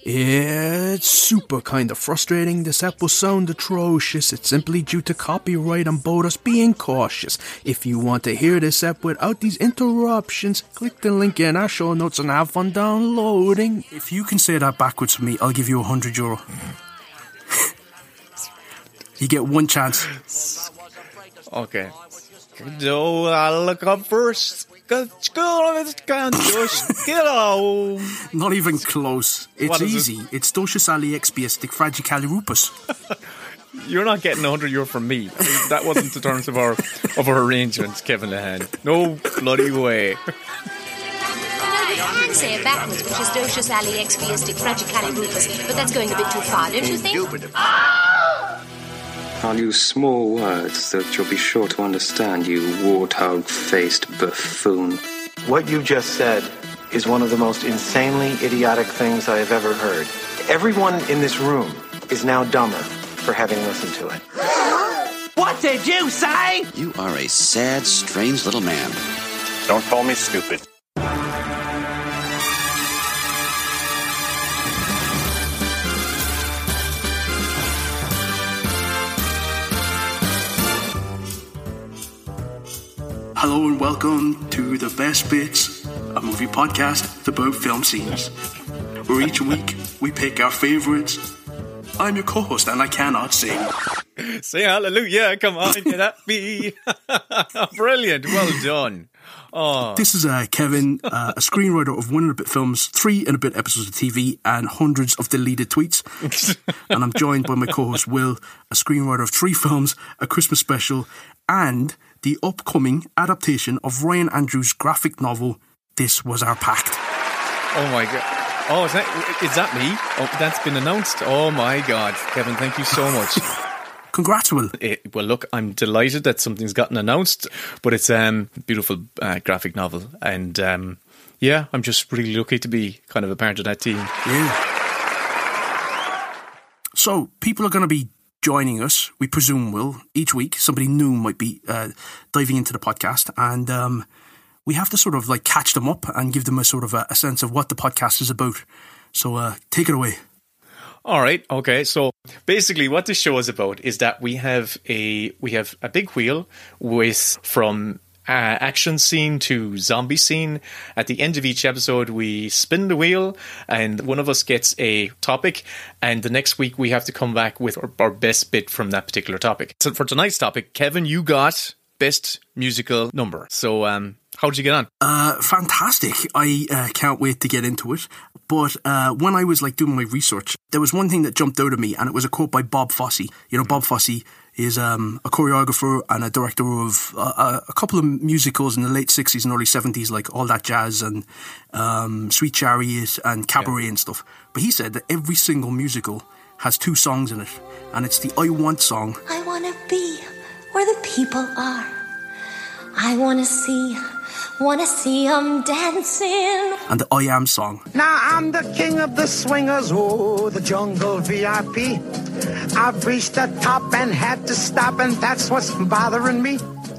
It's super kind of frustrating. This app will sound atrocious. It's simply due to copyright and us being cautious. If you want to hear this app without these interruptions, click the link in our show notes and have fun downloading. If you can say that backwards for me, I'll give you €100. You get one chance. Okay. So I'll look up first. Not even close. It's easy. It's Docious Ali Expiastic Fragicalirupus. You're not getting €100 from me. I mean, that wasn't the terms of our arrangements, Kevin Lehan. No bloody way. You can say it backwards, which is Docious Ali Expiastic Fragicalirupus, but that's going a bit too far, don't you think? I'll use small words that you'll be sure to understand, you warthog-faced buffoon. What you just said is one of the most insanely idiotic things I have ever heard. Everyone in this room is now dumber for having listened to it. What did you say? You are a sad, strange little man. Don't call me stupid. Hello and welcome to The Best Bits, a movie podcast about film scenes, where each week we pick our favourites. I'm your co-host and I cannot sing. Say hallelujah, come on, get at me. Brilliant, well done. Oh. This is Kevin, a screenwriter of 1 and a bit films, 3 and a bit episodes of TV, and hundreds of deleted tweets. And I'm joined by my co-host Will, a screenwriter of 3 films, a Christmas special, and the upcoming adaptation of Ryan Andrews' graphic novel, This Was Our Pact. Oh my God. Oh, is that me? Oh, that's been announced. Oh my God. Kevin, thank you so much. Congrats, Will. Well, look, I'm delighted that something's gotten announced, but it's a beautiful graphic novel. And yeah, I'm just really lucky to be kind of a part of that team. Yeah. So, people are going to be joining us, we presume, Will, each week. Somebody new might be diving into the podcast, and we have to sort of like catch them up and give them a sort of a sense of what the podcast is about. So take it away. All right. Okay. So basically what this show is about is that we have a big wheel with from action scene to zombie scene. At the end of each episode, we spin the wheel and one of us gets a topic, and the next week we have to come back with our best bit from that particular topic. So for tonight's topic, Kevin, you got best musical number. So how did you get on? Fantastic. I can't wait to get into it. But when I was like doing my research, there was one thing that jumped out at me, and it was a quote by Bob Fosse. You know, Bob Fosse is a choreographer and a director of a couple of musicals in the late 60s and early 70s, like All That Jazz and Sweet Chariot and Cabaret and stuff. But he said that every single musical has 2 songs in it, and it's the I Want song. I want to be where the people are. I want to see them dancing. And the I Am song. Now I'm the king of the swingers, oh, the jungle VIP. I've reached the top and had to stop, and that's what's bothering me.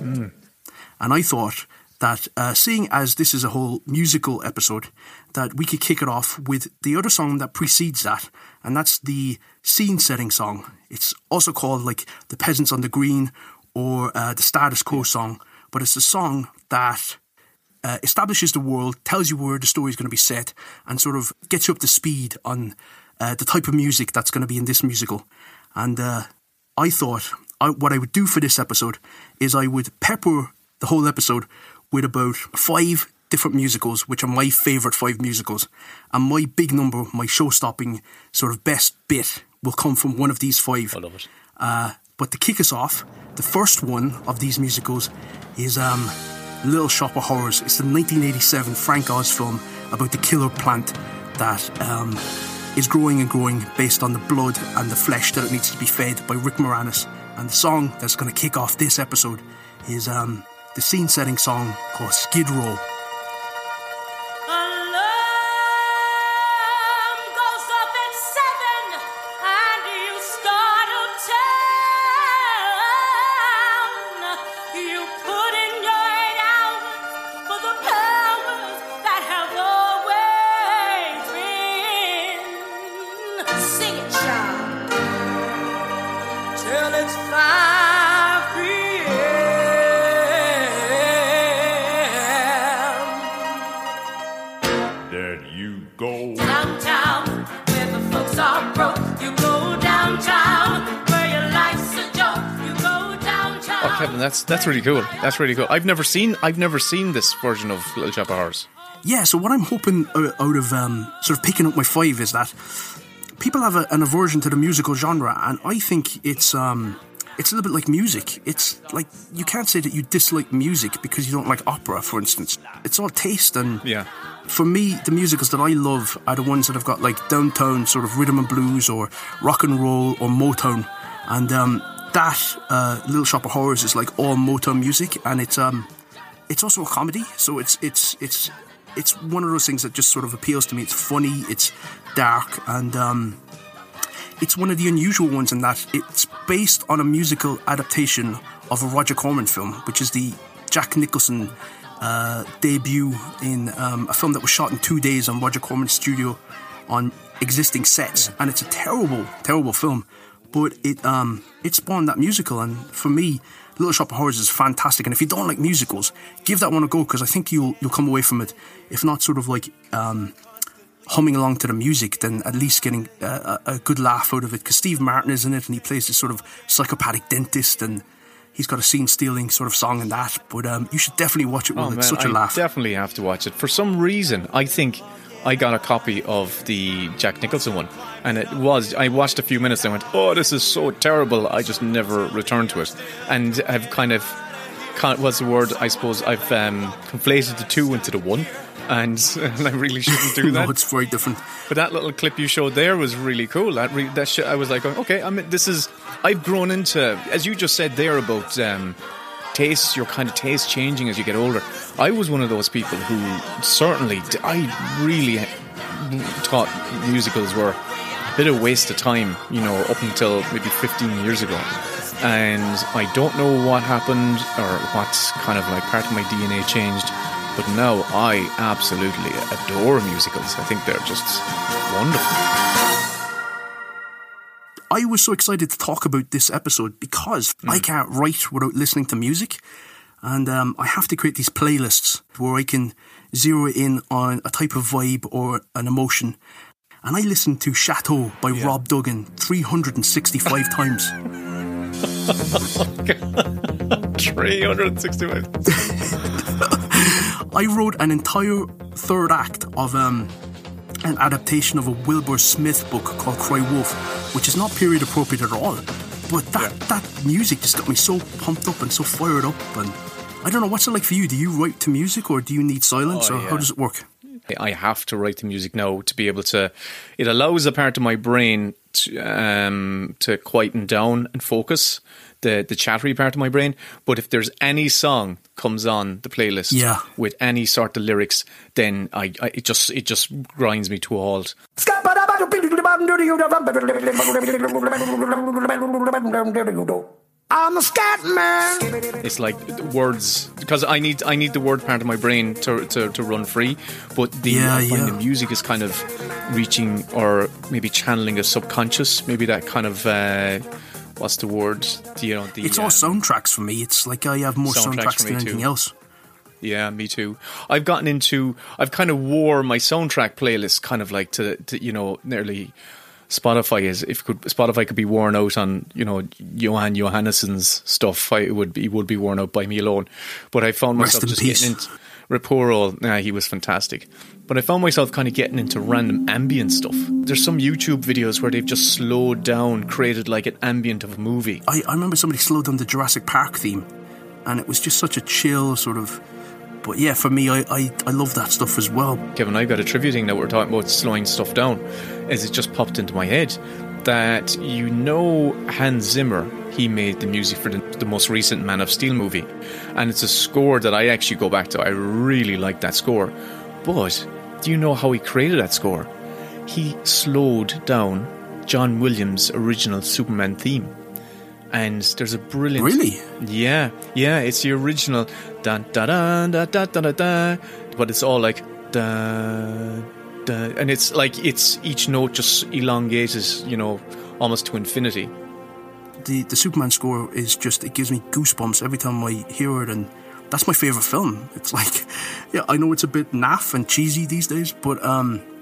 And I thought that seeing as this is a whole musical episode, that we could kick it off with the other song that precedes that, and that's the scene-setting song. It's also called like The Peasants on the Green or the Status Quo song, but it's a song that establishes the world, tells you where the story is going to be set, and sort of gets you up to speed on the type of music that's going to be in this musical. And I thought what I would do for this episode is I would pepper the whole episode with about 5 different musicals, which are my favourite 5 musicals. And my big number, my show-stopping sort of best bit, will come from one of these 5. I love it. But to kick us off, the first one of these musicals is Little Shop of Horrors. It's the 1987 Frank Oz film about the killer plant that is growing and growing based on the blood and the flesh that it needs to be fed by Rick Moranis. And the song that's going to kick off this episode is the scene-setting song called Skid Row. downtown, where the folks are broke. You go downtown, where your life's a joke. You go downtown. Oh, Kevin, that's really cool. That's really cool. I've never seen this version of Little Shop of Horrors. Yeah, so what I'm hoping out of sort of picking up my 5 is that people have an aversion to the musical genre, and I think it's a little bit like music. It's like, you can't say that you dislike music because you don't like opera, for instance. It's all taste, and for me, the musicals that I love are the ones that have got like downtown sort of rhythm and blues or rock and roll or Motown, and that Little Shop of Horrors is like all Motown music, and it's also a comedy, so it's one of those things that just sort of appeals to me. It's funny, it's dark, and it's one of the unusual ones in that it's based on a musical adaptation of a Roger Corman film, which is the Jack Nicholson debut in a film that was shot in 2 days on Roger Corman's studio on existing sets, and it's a terrible, terrible film, but it spawned that musical, and for me, Little Shop of Horrors is fantastic, and if you don't like musicals, give that one a go, because I think you'll come away from it, if not sort of like humming along to the music, then at least getting a good laugh out of it, because Steve Martin is in it, and he plays this sort of psychopathic dentist, and he's got a scene-stealing sort of song in that, but you should definitely watch it, it's such a laugh. I definitely have to watch it. For some reason, I think I got a copy of the Jack Nicholson one, and I watched a few minutes and I went, oh, this is so terrible, I just never returned to it, and I've what's the word, I suppose I've conflated the two into the one, and I really shouldn't do that. No, it's very different. But that little clip you showed there was really cool. I was like, okay, I've grown into, as you just said there about taste, your kind of taste changing as you get older. I was one of those people who certainly, I really thought musicals were a bit of a waste of time, up until maybe 15 years ago. And I don't know what happened or what kind of like part of my DNA changed, but now I absolutely adore musicals. I think they're just wonderful. I was so excited to talk about this episode because I can't write without listening to music, and I have to create these playlists where I can zero in on a type of vibe or an emotion, and I listened to Chateau by Rob Duggan 365 times. 365. I wrote an entire third act of an adaptation of a Wilbur Smith book called Cry Wolf, which is not period appropriate at all, but that music just got me so pumped up and so fired up. And I don't know, what's it like for you? Do you write to music, or do you need silence, or how does it work? I have to write the music now to be able to. It allows a part of my brain to quieten down and focus, the chattery part of my brain. But if there's any song comes on the playlist with any sort of lyrics, then it just grinds me to a halt. I'm a scat man. It's like words, because I need the word part of my brain to run free. But I find the music is kind of reaching or maybe channeling a subconscious. Maybe that kind of what's the word? It's all soundtracks for me. It's like I have more soundtracks than anything else. Yeah, me too. I've kind of wore my soundtrack playlist kind of like to nearly. Spotify could be worn out on Johan Johannesson's stuff. He would be worn out by me alone. But I found myself just getting into Raporo. He was fantastic. But I found myself kind of getting into random ambient stuff. There's some YouTube videos where they've just slowed down, created like an ambient of a movie. I remember somebody slowed down the Jurassic Park theme, and it was just such a chill sort of. But yeah, for me, I love that stuff as well. Kevin, I've got a trivia thing that we're talking about slowing stuff down. It just popped into my head that Hans Zimmer, he made the music for the most recent Man of Steel movie. And it's a score that I actually go back to. I really like that score. But do you know how he created that score? He slowed down John Williams' original Superman theme. And there's a brilliant... Really? Yeah, it's the original... Da, da, da, da, da, da, da, but it's all like... Da, da, and it's like each note just elongates, almost to infinity. The Superman score is just... It gives me goosebumps every time I hear it, and that's my favourite film. It's like... Yeah, I know it's a bit naff and cheesy these days, but...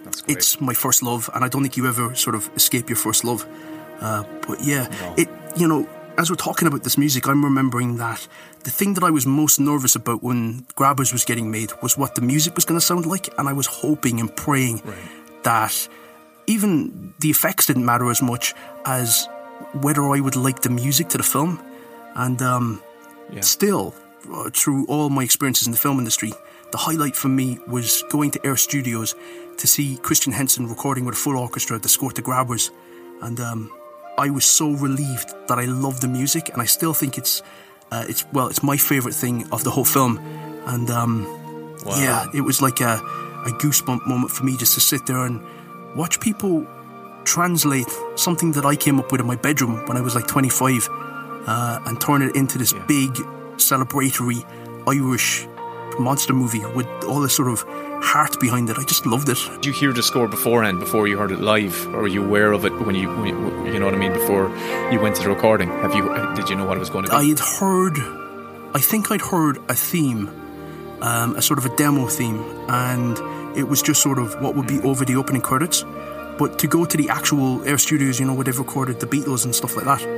That's great. It's my first love, and I don't think you ever sort of escape your first love. But yeah, as we're talking about this music, I'm remembering that the thing that I was most nervous about when Grabbers was getting made was what the music was going to sound like, and I was hoping and praying that even the effects didn't matter as much as whether I would like the music to the film. And still, through all my experiences in the film industry, the highlight for me was going to Air Studios to see Christian Henson recording with a full orchestra the score to Grabbers. And I was so relieved that I loved the music, and I still think it's my favourite thing of the whole film. And it was like a goosebump moment for me just to sit there and watch people translate something that I came up with in my bedroom when I was like 25 and turn it into this big celebratory Irish monster movie with all this sort of heart behind it. I just loved it. Did you hear the score beforehand, before you heard it live, or were you aware of it when you know what I mean, before you went to the recording? Did you know what it was going to be? I think I'd heard a theme, a sort of a demo theme, and it was just sort of what would be over the opening credits. But to go to the actual Air Studios, where they've recorded the Beatles and stuff like that,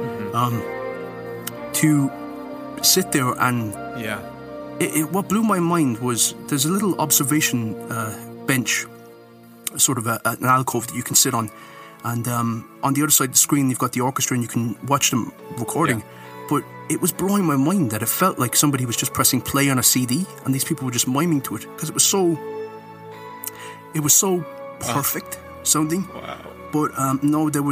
to sit there and what blew my mind was there's a little observation bench, sort of an alcove that you can sit on, and on the other side of the screen you've got the orchestra and you can watch them recording. But it was blowing my mind that it felt like somebody was just pressing play on a CD and these people were just miming to it, because it was so perfect sounding. Wow. But no, it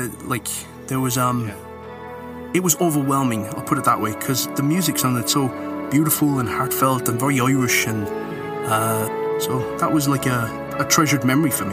was overwhelming, I'll put it that way, because the music sounded so beautiful and heartfelt and very Irish, and so that was like a treasured memory for me.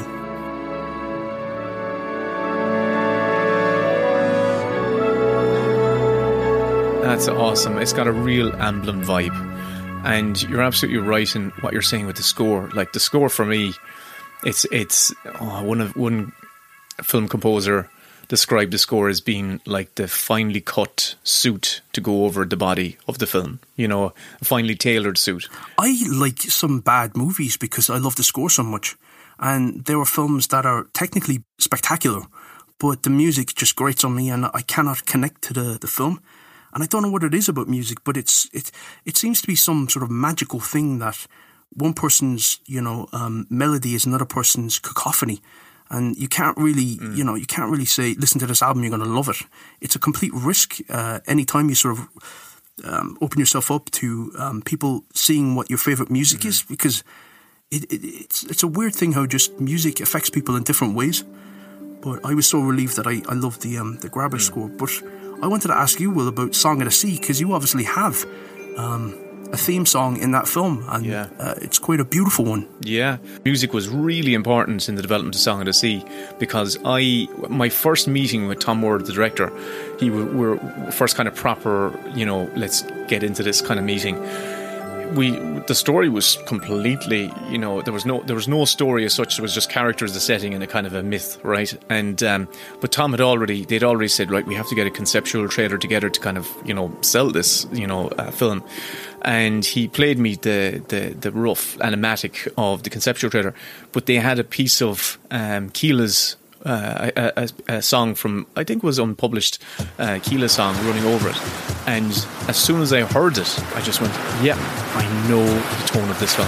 That's awesome. It's got a real Amblin vibe, and you're absolutely right in what you're saying with the score. Like, the score for me, it's one film composer described the score as being like the finely cut suit to go over the body of the film, a finely tailored suit. I like some bad movies because I love the score so much, and there are films that are technically spectacular, but the music just grates on me and I cannot connect to the film. And I don't know what it is about music, but it seems to be some sort of magical thing that one person's melody is another person's cacophony. And you can't really, you can't really say, listen to this album, you're going to love it. It's a complete risk anytime you sort of open yourself up to people seeing what your favourite music is, because it's a weird thing how just music affects people in different ways. But I was so relieved that I loved the Grabber score. But I wanted to ask you, Will, about Song of the Sea, because you obviously have a theme song in that film, and it's quite a beautiful one. Yeah, music was really important in the development of Song of the Sea, because my first meeting with Tom Moore, the director, we were first kind of proper, let's get into this kind of meeting. The story was completely, there was no story as such. There was just characters, the setting, and a kind of a myth, right? And but Tom they'd already said, right, we have to get a conceptual trailer together to kind of sell this film. And he played me the rough animatic of the conceptual trailer, but they had a piece of Keela's a song from, I think it was unpublished, Keela song running over it. And as soon as I heard it, I just went, yeah, I know the tone of this film.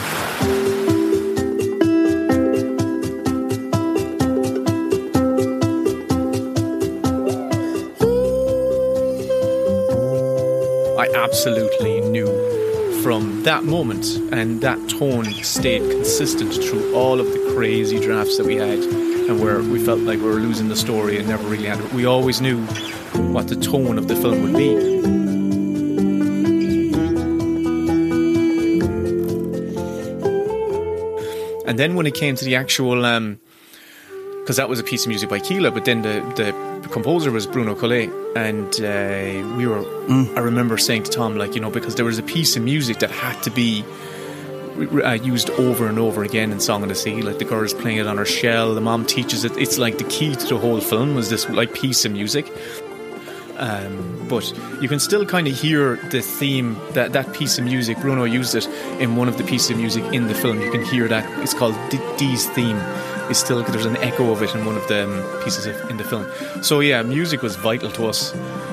I absolutely knew from that moment, and that tone stayed consistent through all of the crazy drafts that we had, and where we felt like we were losing the story and never really had it. We always knew what the tone of the film would be. And then when it came to the actual, because that was a piece of music by Keela, but then the composer was Bruno Collet, and we were. I remember saying to Tom, because there was a piece of music that had to be used over and over again in Song of the Sea. Like, the girl's playing it on her shell, the mom teaches it. It's like the key to the whole film was this piece of music. but you can still kind of hear the theme, that piece of music. Bruno used it in one of the pieces of music in the film. You can hear that. It's called Dee's theme. It's still, there's an echo of it in one of the pieces in the film. So yeah, music was vital to us.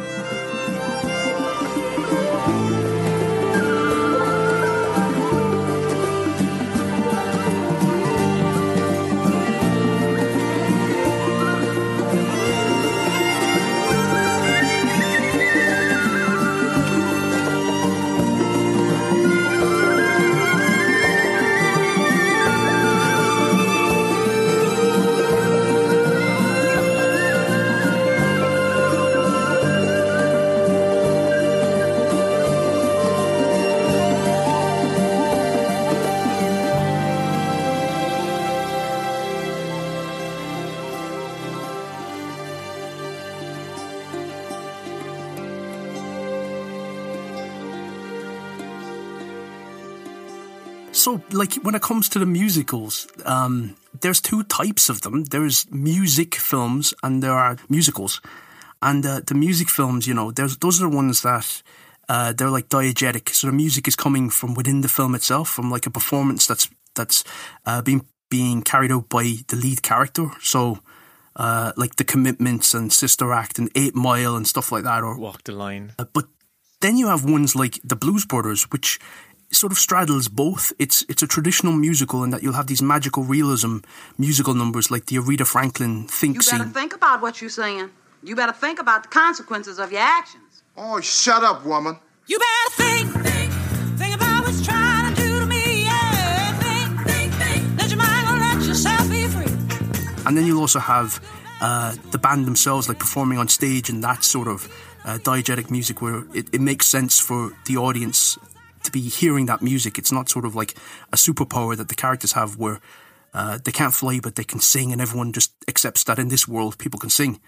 So, like, when it comes to the musicals, there's two types of them. There's music films and there are musicals. And the music films, you know, those are the ones that they're like diegetic. So the music is coming from within the film itself, from like a performance that's being carried out by the lead character. So, like The Commitments and Sister Act and 8 Mile and stuff like that. Or Walk the Line. But then you have ones like The Blues Brothers, which sort of straddles both. It's a traditional musical in that you'll have these magical realism musical numbers like the Aretha Franklin Think Scene. You better think about what you're saying. You better think about the consequences of your actions. Oh, shut up, woman. You better think about what you're trying to do to me. Yeah, think. Let your mind go, let yourself be free. And then you'll also have the band themselves like performing on stage in that sort of diegetic music where it makes sense for the audience to be hearing that music. It's not sort of like a superpower that the characters have where they can't fly but they can sing and everyone just accepts that in this world people can sing.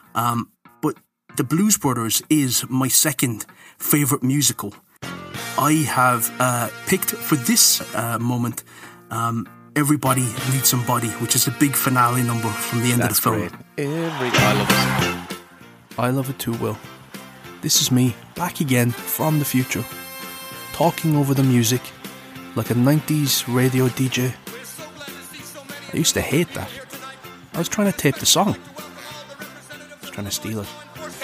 But The Blues Brothers is my second favourite musical. I have picked for this moment Everybody Needs Somebody, which is the big finale number from the end of the film. Great. I love it. I love it too, Will. This is me, back again from the future, talking over the music like a 90s radio DJ. I used to hate that. I was trying to tape the song. I was trying to steal it.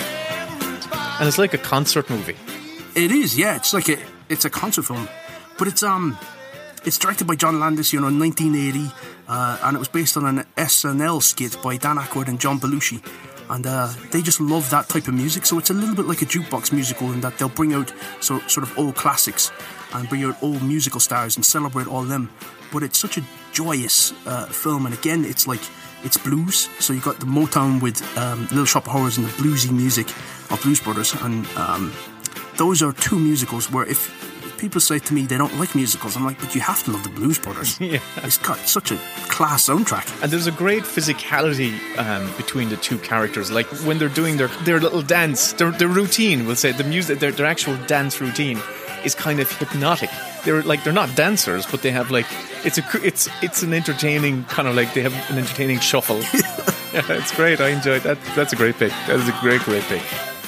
And it's like a concert movie. It is, yeah. It's a concert film. But it's directed by John Landis, in 1980, and it was based on an SNL skit by Dan Aykroyd and John Belushi. And they just love that type of music, so it's a little bit like a jukebox musical in that they'll bring out sort of old classics and bring out old musical stars and celebrate all them. But it's such a joyous film, and again, it's blues. So you got the Motown with Little Shop of Horrors and the bluesy music of Blues Brothers, and those are two musicals where if people say to me they don't like musicals, I'm like, but you have to love the Blues Brothers. Yeah. It's got such a class soundtrack. And there's a great physicality between the two characters. Like when they're doing their little dance, their routine, we'll say, the music, their actual dance routine is kind of hypnotic. They're not dancers, but they have like, it's an entertaining kind of like, they have an entertaining shuffle. Yeah, it's great. I enjoyed that. That's a great pick. That is a great pick.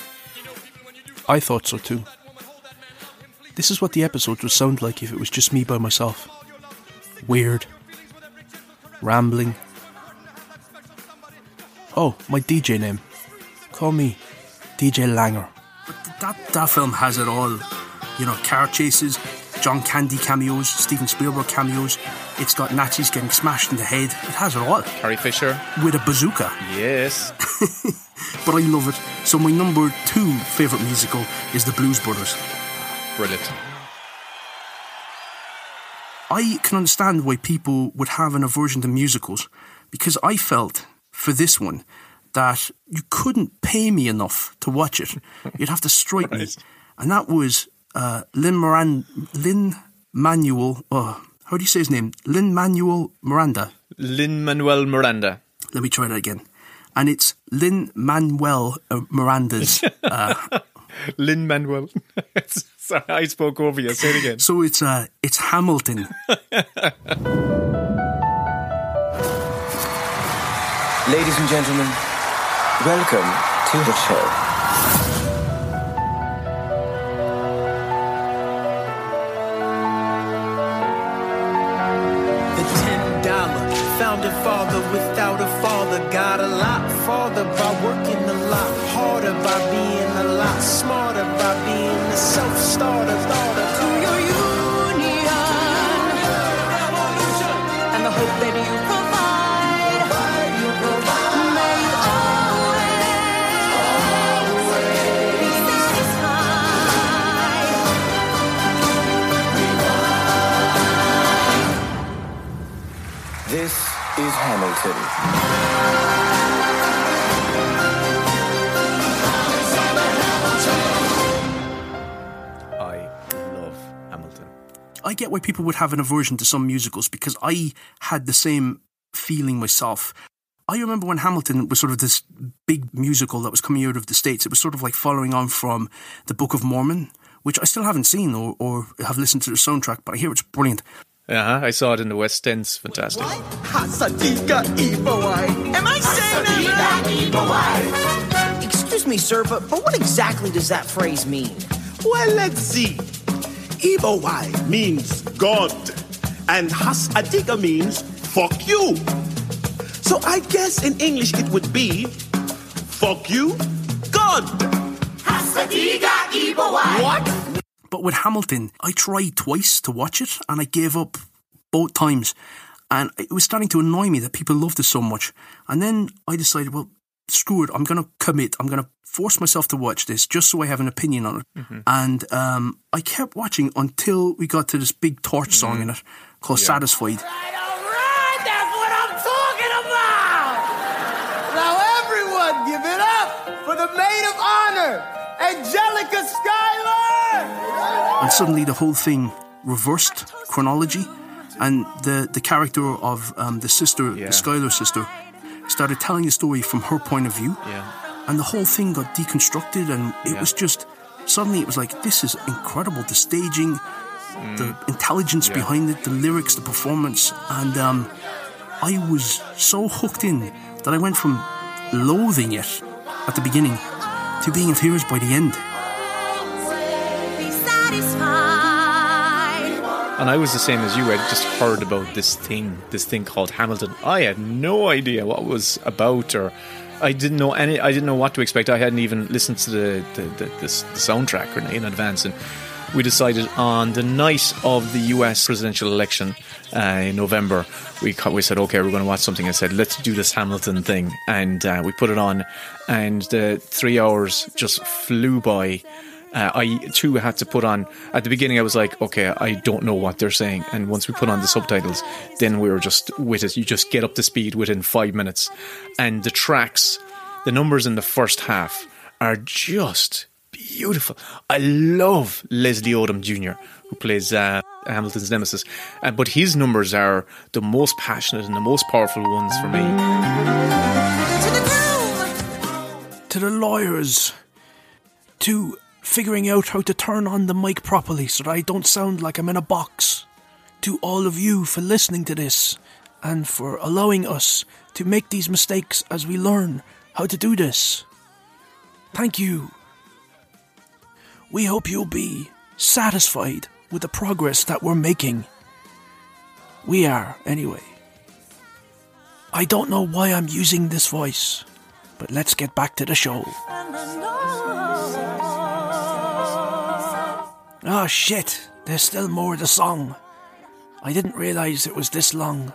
I thought so too. This is what the episode would sound like if it was just me by myself. Weird. Rambling. Oh, my DJ name. Call me DJ Langer. But that film has it all. Car chases, John Candy cameos, Steven Spielberg cameos. It's got Nazis getting smashed in the head. It has it all. Carrie Fisher. With a bazooka. Yes. But I love it. So my number 2 favourite musical is The Blues Brothers. Brilliant. I can understand why people would have an aversion to musicals, because I felt for this one that you couldn't pay me enough to watch it. You'd have to strike me. And that was Lin-Manuel, how do you say his name? Lin-Manuel Miranda. Lin-Manuel Miranda. Let me try that again. And it's Lin-Manuel Miranda's... Lin-Manuel. Sorry, I spoke over you. Say it again. So it's Hamilton. Ladies and gentlemen, welcome to the show. without a father. Got a lot farther by working a lot harder, by being a lot smarter, by being a self-starter. To your union and the hope that you provide. May you always be satisfied. This is Hamilton. I get why people would have an aversion to some musicals because I had the same feeling myself. I remember when Hamilton was sort of this big musical that was coming out of the States. It was sort of like following on from the Book of Mormon, which I still haven't seen or have listened to the soundtrack, but I hear it's brilliant. I saw it in the West End. It's fantastic. Am I saying that? Excuse me, sir, but what exactly does that phrase mean? Well, let's see. Ibawai means God, and Hasadiga means fuck you. So I guess in English it would be fuck you, God. Hasadiga Ibawai. What? But with Hamilton, I tried twice to watch it, and I gave up both times. And it was starting to annoy me that people loved it so much. And then I decided, well, screw it, I'm going to commit. I'm going to force myself to watch this just so I have an opinion on it. Mm-hmm. And I kept watching until we got to this big Torch song in it called Satisfied. Alright, that's what I'm talking about! Now everyone give it up for the maid of honor, Angelica Schuyler! And suddenly the whole thing reversed chronology, and the character of the sister, the Schuyler sister, started telling the story from her point of view. And the whole thing got deconstructed, and it was just, suddenly it was like, this is incredible. The staging, the intelligence behind it, the lyrics, the performance. And I was so hooked in that I went from loathing it at the beginning to being enthused by the end. And I was the same as you. I just heard about this thing called Hamilton. I had no idea what it was about, or I didn't know what to expect. I hadn't even listened to the soundtrack in advance, and we decided on the night of the US presidential election in November, we said, okay, we're going to watch something. I said, let's do this Hamilton thing, and we put it on, and the 3 hours just flew by. I too had to put on, at the beginning I was like, okay, I don't know what they're saying, and once we put on the subtitles, then we were just with it. You just get up to speed within 5 minutes, and the tracks, the numbers in the first half are just beautiful. I love Leslie Odom Jr., who plays Hamilton's nemesis, but his numbers are the most passionate and the most powerful ones for me. To the lawyers, to figuring out how to turn on the mic properly so that I don't sound like I'm in a box. To all of you for listening to this and for allowing us to make these mistakes as we learn how to do this. Thank you. We hope you'll be satisfied with the progress that we're making. We are, anyway. I don't know why I'm using this voice, but let's get back to the show. Oh shit, there's still more of the song. I didn't realise it was this long.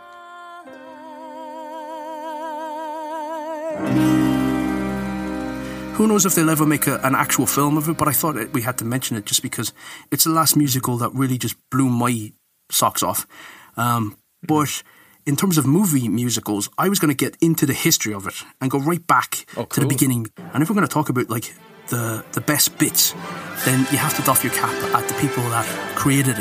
Who knows if they'll ever make an actual film of it, but I thought we had to mention it just because it's the last musical that really just blew my socks off. But in terms of movie musicals, I was going to get into the history of it and go right back to the beginning. And if we're going to talk about like the best bits, then you have to doff your cap at the people that created it.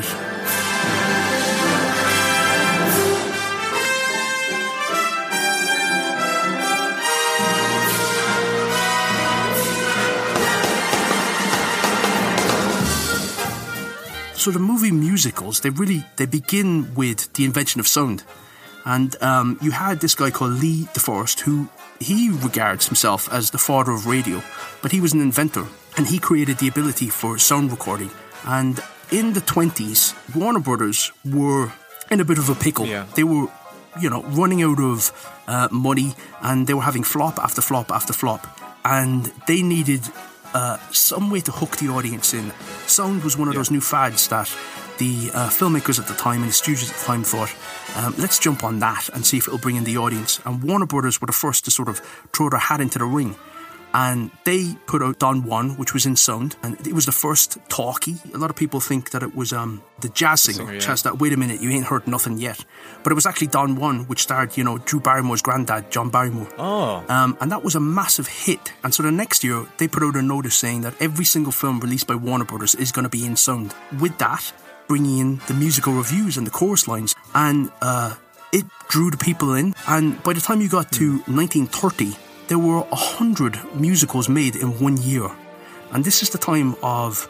So the movie musicals, they begin with the invention of sound. And you had this guy called Lee DeForest, who he regards himself as the father of radio, but he was an inventor, and he created the ability for sound recording. And in the 20s, Warner Brothers were in a bit of a pickle. Yeah. They were running out of money, and they were having flop after flop after flop, and they needed some way to hook the audience in. Sound was one of those new fads that the filmmakers at the time and the studios at the time thought, let's jump on that and see if it'll bring in the audience. And Warner Brothers were the first to sort of throw their hat into the ring. And they put out Don Juan, which was in sound, and it was the first talkie. A lot of people think that it was the jazz singer, which has that, wait a minute, you ain't heard nothing yet. But it was actually Don Juan, which starred, Drew Barrymore's granddad, John Barrymore. Oh. And that was a massive hit. And so the next year, they put out a notice saying that every single film released by Warner Brothers is going to be in sound. With that, bringing in the musical reviews and the chorus lines. And it drew the people in. And by the time you got to 1930... there were 100 musicals made in 1 year. And this is the time of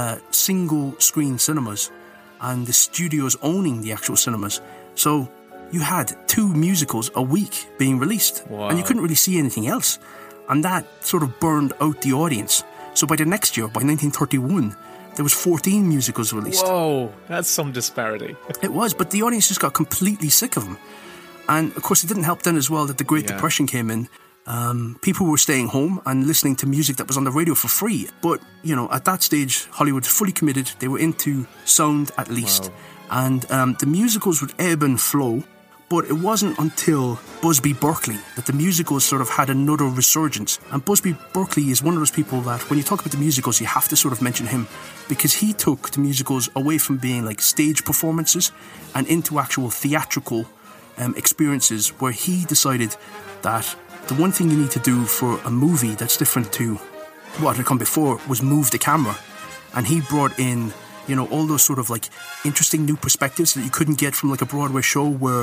single-screen cinemas and the studios owning the actual cinemas. So you had 2 musicals a week being released. Wow. And you couldn't really see anything else. And that sort of burned out the audience. So by the next year, by 1931, there was 14 musicals released. Whoa, that's some disparity. It was, but the audience just got completely sick of them. And of course, it didn't help then as well that the Great Depression came in. People were staying home and listening to music that was on the radio for free. But, at that stage, Hollywood was fully committed. They were into sound at least. Wow. And the musicals would ebb and flow. But it wasn't until Busby Berkeley that the musicals sort of had another resurgence. And Busby Berkeley is one of those people that when you talk about the musicals, you have to sort of mention him. Because he took the musicals away from being like stage performances and into actual theatrical experiences, where he decided that the one thing you need to do for a movie that's different to what had come before was move the camera. And he brought in, all those sort of like interesting new perspectives that you couldn't get from like a Broadway show, where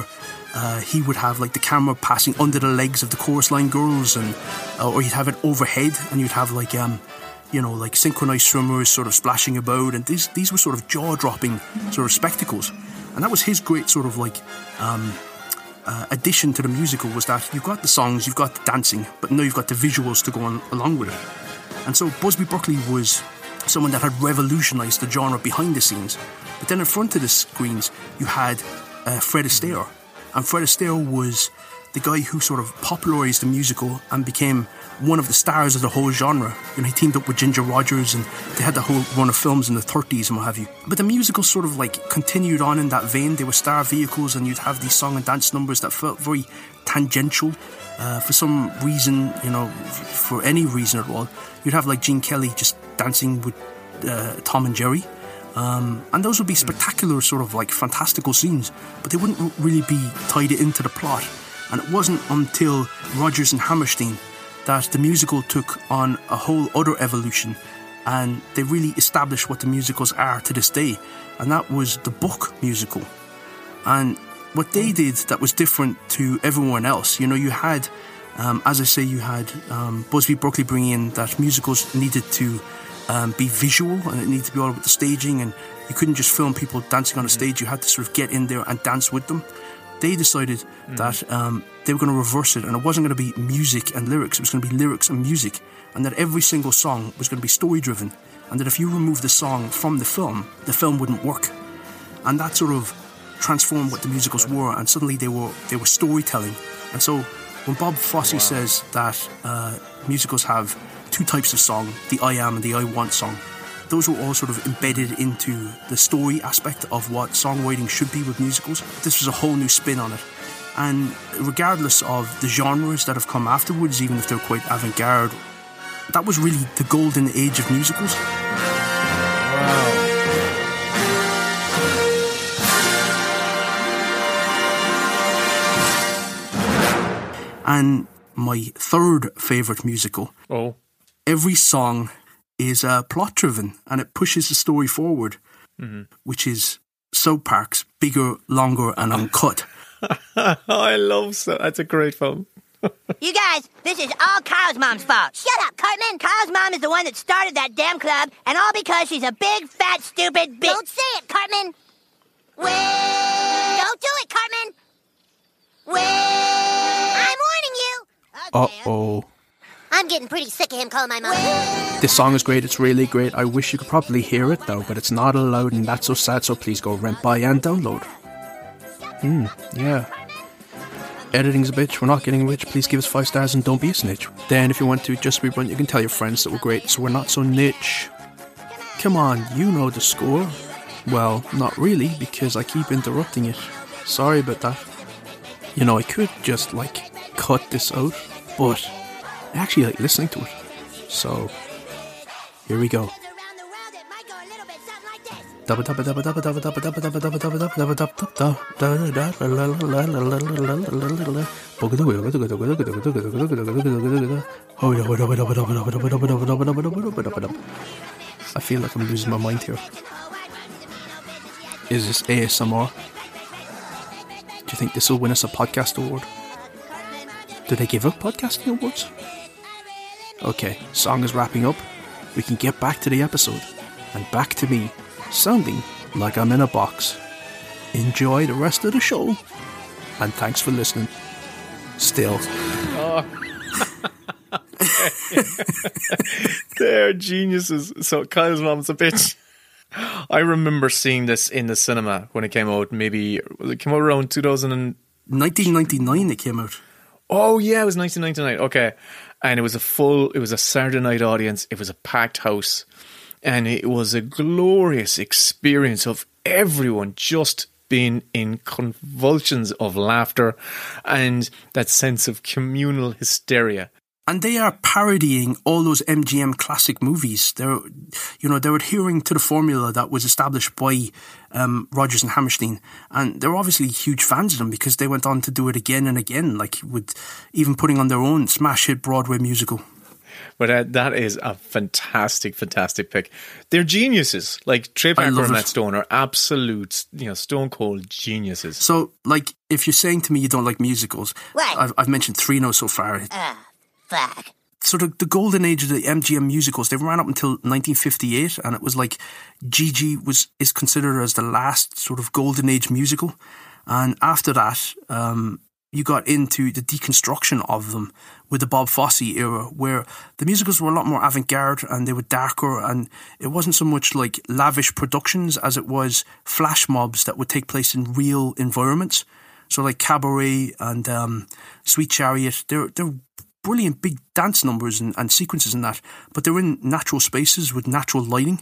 he would have like the camera passing under the legs of the chorus line girls, and or you'd have it overhead, and you'd have like like synchronized swimmers sort of splashing about, and these were sort of jaw-dropping sort of spectacles. And that was his great sort of like addition to the musical, was that you've got the songs, you've got the dancing, but now you've got the visuals to go on along with it. And so Busby Berkeley was someone that had revolutionised the genre behind the scenes. But then in front of the screens, you had Fred Astaire. And Fred Astaire was the guy who sort of popularised the musical and became one of the stars of the whole genre. He teamed up with Ginger Rogers, and they had the whole run of films in the 30s and what have you. But the musical sort of like continued on in that vein. They were star vehicles, and you'd have these song and dance numbers that felt very tangential. For some reason, for any reason at all, you'd have like Gene Kelly just dancing with Tom and Jerry. And those would be spectacular sort of like fantastical scenes, but they wouldn't really be tied into the plot. And it wasn't until Rodgers and Hammerstein that the musical took on a whole other evolution, and they really established what the musicals are to this day. And that was the book musical. And what they did that was different to everyone else, you had, as I say, you had Busby Berkeley bringing in that musicals needed to be visual, and it needed to be all about the staging, and you couldn't just film people dancing on a stage. You had to sort of get in there and dance with them. They decided that they were going to reverse it, and it wasn't going to be music and lyrics, it was going to be lyrics and music, and that every single song was going to be story driven, and that if you remove the song from the film wouldn't work. And that sort of transformed what the musicals were, and suddenly they were storytelling. And so when Bob Fosse says that musicals have 2 types of song, the I am and the I want song, those were all sort of embedded into the story aspect of what songwriting should be with musicals. This was a whole new spin on it. And regardless of the genres that have come afterwards, even if they're quite avant-garde, that was really the golden age of musicals. Wow. And my third favourite musical, every song is plot driven, and it pushes the story forward, which is South Park's Bigger, Longer and Uncut. I love that. That's a great film. You guys, this is all Kyle's mom's fault. Shut up, Cartman. Kyle's mom is the one that started that damn club, and all because she's a big, fat, stupid bitch. Don't say it, Cartman. Don't do it, Cartman. I'm warning you. Uh-oh. I'm getting pretty sick of him calling my mom. This song is great, it's really great. I wish you could probably hear it though, but it's not allowed, and that's so sad, so please go rent, buy and download. Yeah. editing's a bitch, we're not getting rich, please give us 5 stars and don't be a snitch. Then if you want to just rerun, you can tell your friends that we're great, so we're not so niche. Come on, you know the score. Well, not really, because I keep interrupting it. Sorry about that. You know, I could just, like, cut this out, but I actually like listening to it. So, here we go. I feel like I'm losing my mind here. Is this ASMR? Do you think this will win us a podcast award? Do they give out podcasting awards? Okay, song is wrapping up. We can get back to the episode. And back to me, sounding like I'm in a box. Enjoy the rest of the show. And thanks for listening. Still. Oh. They're geniuses. So Kyle's mom's a bitch. I remember seeing this in the cinema when it came out. Maybe it came out around 1999 it came out. Oh yeah, it was 1999. Okay. And it was a Saturday night audience. It was a packed house. And it was a glorious experience of everyone just being in convulsions of laughter and that sense of communal hysteria. And they are parodying all those MGM classic movies. They're adhering to the formula that was established by Rodgers and Hammerstein. And they're obviously huge fans of them because they went on to do it again and again, like with even putting on their own smash hit Broadway musical. But that is a fantastic, fantastic pick. They're geniuses. Like Trey Parker and Matt Stone are absolute, stone cold geniuses. So, like, if you're saying to me you don't like musicals, I've mentioned 3 now so far. Fuck. So the golden age of the MGM musicals, they ran up until 1958, and it was like Gigi is considered as the last sort of golden age musical. And after that, you got into the deconstruction of them with the Bob Fosse era, where the musicals were a lot more avant-garde and they were darker, and it wasn't so much like lavish productions as it was flash mobs that would take place in real environments. So like Cabaret and Sweet Chariot, they're brilliant big dance numbers and sequences in that, but they're in natural spaces with natural lighting.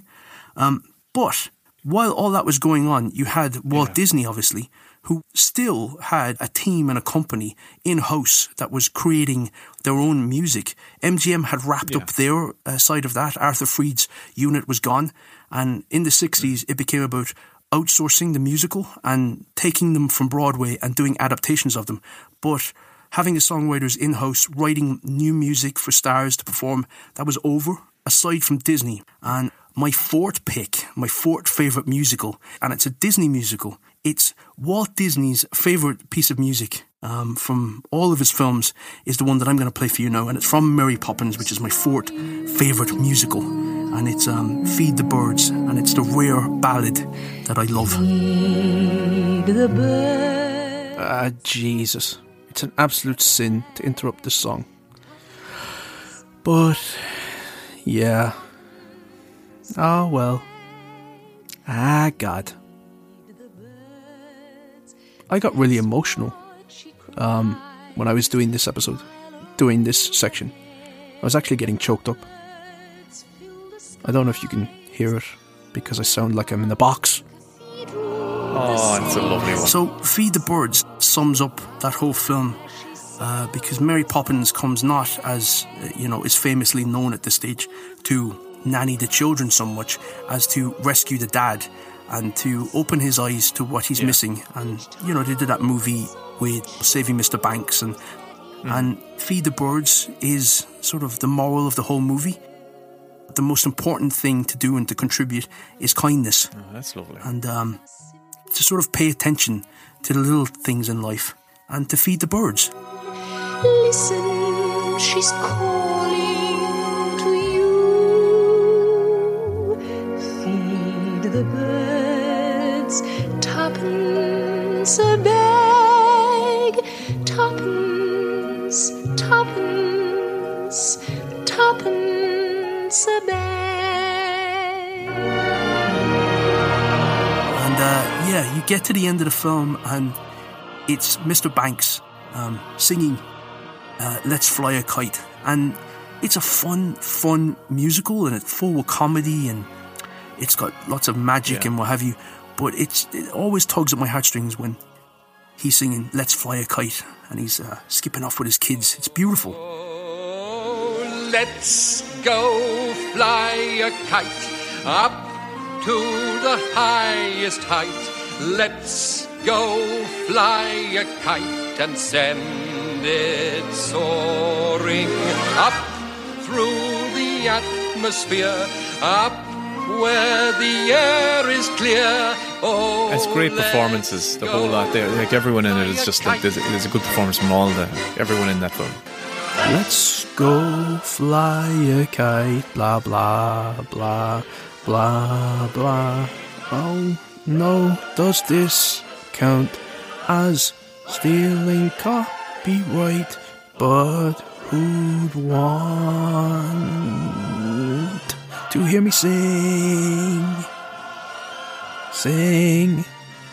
But while all that was going on, you had Walt Disney, obviously, who still had a team and a company in-house that was creating their own music. MGM had wrapped up their side of that. Arthur Freed's unit was gone. And in the 60s, it became about outsourcing the musical and taking them from Broadway and doing adaptations of them. But having the songwriters in-house writing new music for stars to perform, that was over, aside from Disney. And my fourth favourite musical, and it's a Disney musical. It's Walt Disney's favourite piece of music from all of his films is the one that I'm going to play for you now, and it's from Mary Poppins, which is my fourth favourite musical. And it's Feed the Birds, and it's the rare ballad that I love. Feed the birds. Jesus. It's an absolute sin to interrupt this song. But, yeah. Oh, well. God. I got really emotional when I was doing this episode, doing this section. I was actually getting choked up. I don't know if you can hear it because I sound like I'm in a box. Oh, it's a lovely one. So, Feed the Birds sums up that whole film because Mary Poppins comes not as, is famously known at this stage to nanny the children so much as to rescue the dad and to open his eyes to what he's missing. And, they did that movie with Saving Mr. Banks and Feed the Birds is sort of the moral of the whole movie. The most important thing to do and to contribute is kindness. Oh, that's lovely. And to sort of pay attention to the little things in life and to feed the birds. Listen, she's calling to you. Feed the birds, tuppence a bag, tuppence, tuppence, tuppence a bag. And you get to the end of the film and it's Mr. Banks singing Let's Fly a Kite. And it's a fun musical, and it's full of comedy, and it's got lots of magic and what have you. But it always tugs at my heartstrings when he's singing Let's Fly a Kite and he's skipping off with his kids. It's beautiful. Oh, let's go fly a kite up to the highest height. Let's go fly a kite and send it soaring up through the atmosphere, up where the air is clear. Oh, it's great performances, the whole lot there. Like everyone in it is just like there's a good performance from everyone in that film. Let's go fly a kite, blah blah blah blah blah. Oh no, does this count as stealing copyright? But who'd want to hear me sing? Sing.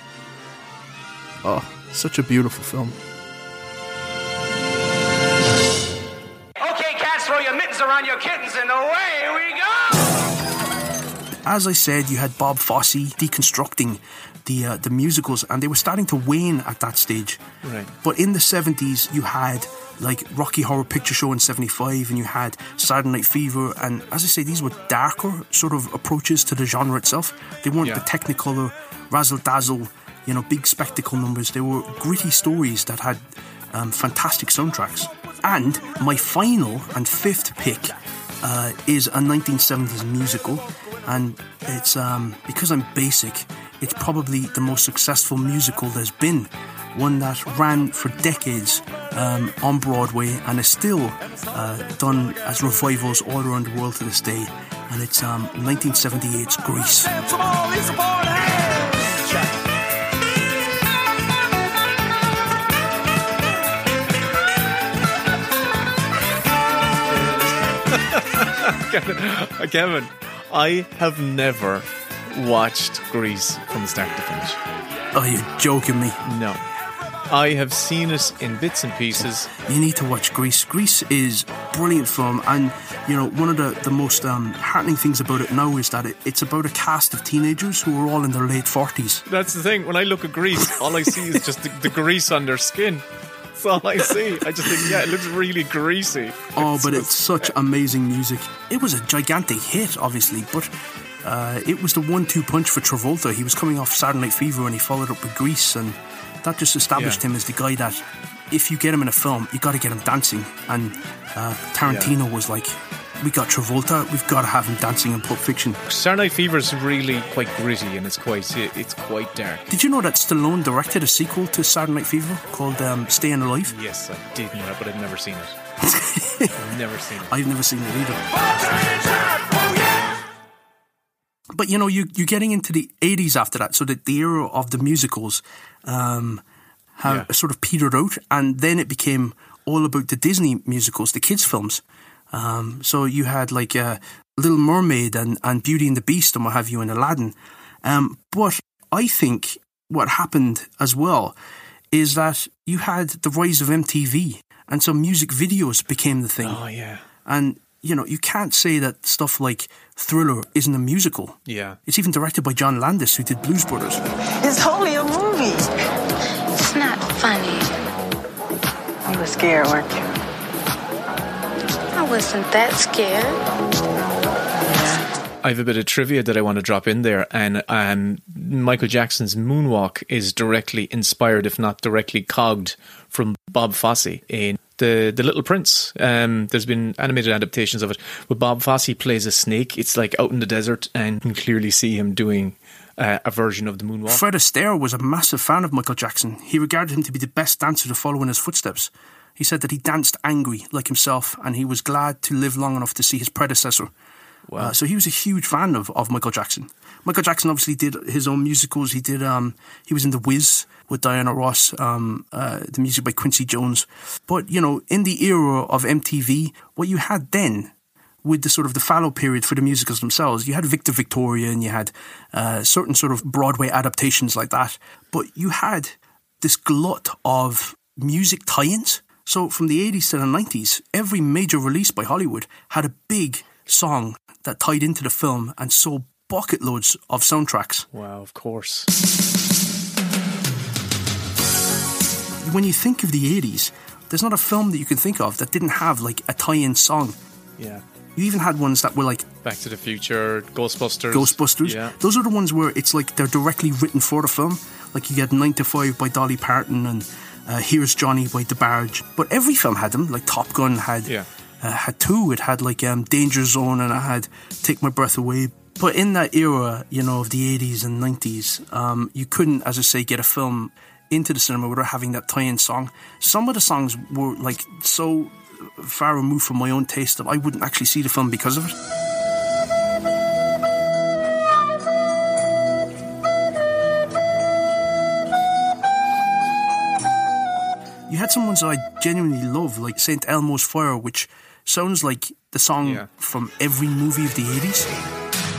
Oh, such a beautiful film. Okay, cats, throw your mittens around your kittens, and away we go! As I said, you had Bob Fosse deconstructing the musicals, and they were starting to wane at that stage. Right. But in the 70s, you had like Rocky Horror Picture Show in 75, and you had Saturday Night Fever, and as I say, these were darker sort of approaches to the genre itself. They weren't the Technicolor, razzle-dazzle, big spectacle numbers. They were gritty stories that had fantastic soundtracks. And my final and fifth pick is a 1970s musical, and it's because I'm basic, it's probably the most successful musical there's been. One that ran for decades on Broadway and is still done as revivals all around the world to this day. And it's 1978's Grease. Kevin, I have never watched Grease from start to finish. Oh, you're joking me. No. I have seen it in bits and pieces. You need to watch Grease. Grease is a brilliant film, and one of the most heartening things about it now is that it's about a cast of teenagers who are all in their late 40s. That's the thing. When I look at Grease, all I see is just the grease on their skin. That's all I see. I just think, it looks really greasy. But it's such amazing music. It was a gigantic hit, obviously, but it was the 1-2 punch for Travolta. He was coming off Saturday Night Fever and he followed up with Grease, and that just established him as the guy that if you get him in a film, you got to get him dancing. And Tarantino was like, we got Travolta, we've got to have him dancing in Pulp Fiction. Saturday Night Fever is really quite gritty, and it's quite dark. Did you know that Stallone directed a sequel to Saturday Night Fever called Staying Alive? Yes, I did know that, but I've never seen it. I've never seen it. I've never seen it either. But you're getting into the 80s after that, so that the era of the musicals have sort of petered out, and then it became all about the Disney musicals, the kids' films. So you had like Little Mermaid and Beauty and the Beast and what have you, and Aladdin. But I think what happened as well is that you had the rise of MTV, and so music videos became the thing. Oh, yeah. And you can't say that stuff like Thriller isn't a musical. Yeah. It's even directed by John Landis, who did Blues Brothers. It's only a movie. It's not funny. You were scared, weren't you? I wasn't that scared. I have a bit of trivia that I want to drop in there, and Michael Jackson's Moonwalk is directly inspired, if not directly cogged, from Bob Fosse in The Little Prince. There's been animated adaptations of it, but Bob Fosse plays a snake. It's like out in the desert, and you can clearly see him doing a version of the Moonwalk. Fred Astaire was a massive fan of Michael Jackson. He regarded him to be the best dancer to follow in his footsteps. He said that he danced angry like himself, and he was glad to live long enough to see his predecessor. Wow. So he was a huge fan of Michael Jackson. Michael Jackson obviously did his own musicals. He did. He was in The Wiz with Diana Ross, the music by Quincy Jones. But, in the era of MTV, what you had then, with the sort of the fallow period for the musicals themselves, you had Victor Victoria and you had certain sort of Broadway adaptations like that. But you had this glut of music tie-ins. So from the 80s to the 90s, every major release by Hollywood had a big song that tied into the film and sold bucket loads of soundtracks. Wow, of course. When you think of the 80s, there's not a film that you can think of that didn't have like a tie-in song. Yeah. You even had ones that were like Back to the Future, Ghostbusters. Yeah. Those are the ones where it's like they're directly written for the film. Like you get 9 to 5 by Dolly Parton and Here's Johnny by DeBarge. But every film had them. Like Top Gun had two. It had like Danger Zone, and it had Take My Breath Away. But in that era, you know, of the 80s and 90s, you couldn't, as I say, get a film into the cinema without having that tie-in song. Some of the songs were like so far removed from my own taste that I wouldn't actually see the film because of it. You had some ones that I genuinely love, like St. Elmo's Fire, which sounds like the song from every movie of the 80s.